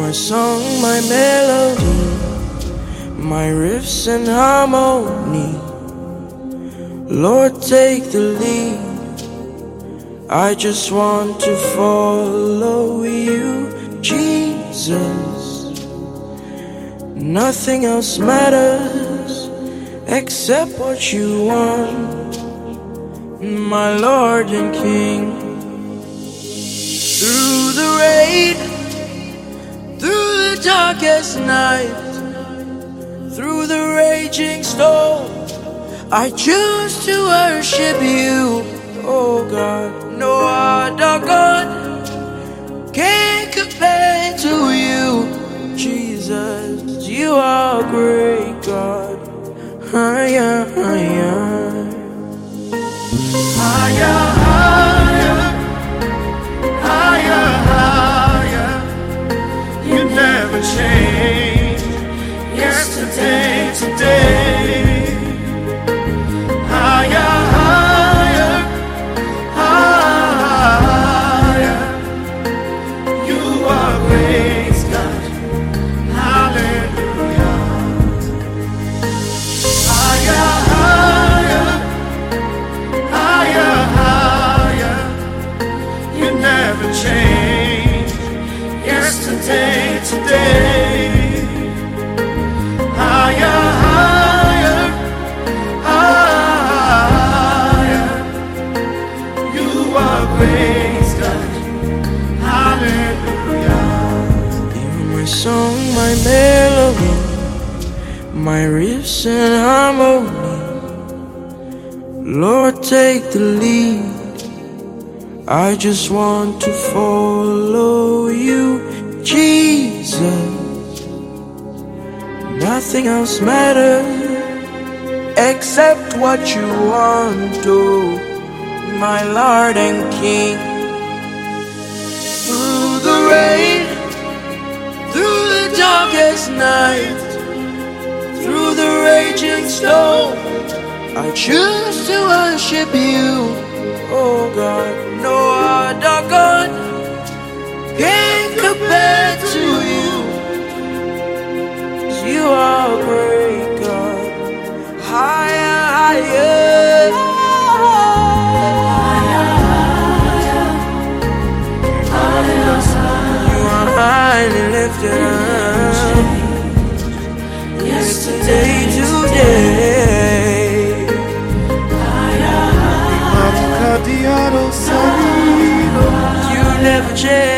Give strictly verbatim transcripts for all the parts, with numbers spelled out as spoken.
my song, my melody, my riffs and harmony. Lord, take the lead. I just want to follow you, Jesus. Nothing else matters except what you want, my Lord and King. Through the rain, through the darkest night, through the raging storm, I choose to worship you, oh God. No other God can compare to you, Jesus. You are a great God. Higher, higher, higher, higher, higher. You never change. Yesterday, today. Higher, higher, higher. You are great, God. Hallelujah. Higher, higher, higher, higher. You never change. Yesterday, today. Higher, higher, higher. You are great, God. Hallelujah. You're my song, my melody, my riffs and harmony. Lord, take the lead. I just want to follow you, Jesus. Nothing else matters except what you want to, my Lord and King. Through the rain, through the darkest night, through the raging storm, I choose to worship you, oh God. No other God can compare to you. You are a great God. Higher, higher, higher, higher. You are highly lifted up. Yesterday, today. You never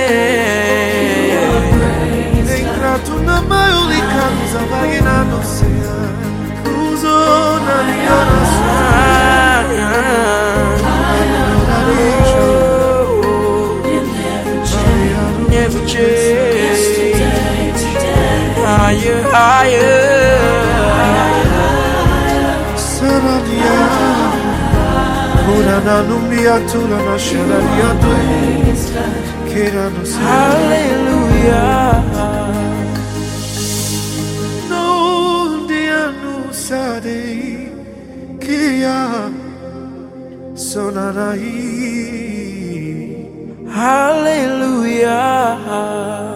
change. Entrato na maior casa vagina no céu, cruzou na linha never change. Higher, higher, Saradia, Purana numbia tula na shalaria do, Kera no céu. hallelujah. No dia no sadei, Kia sonarai. Hallelujah.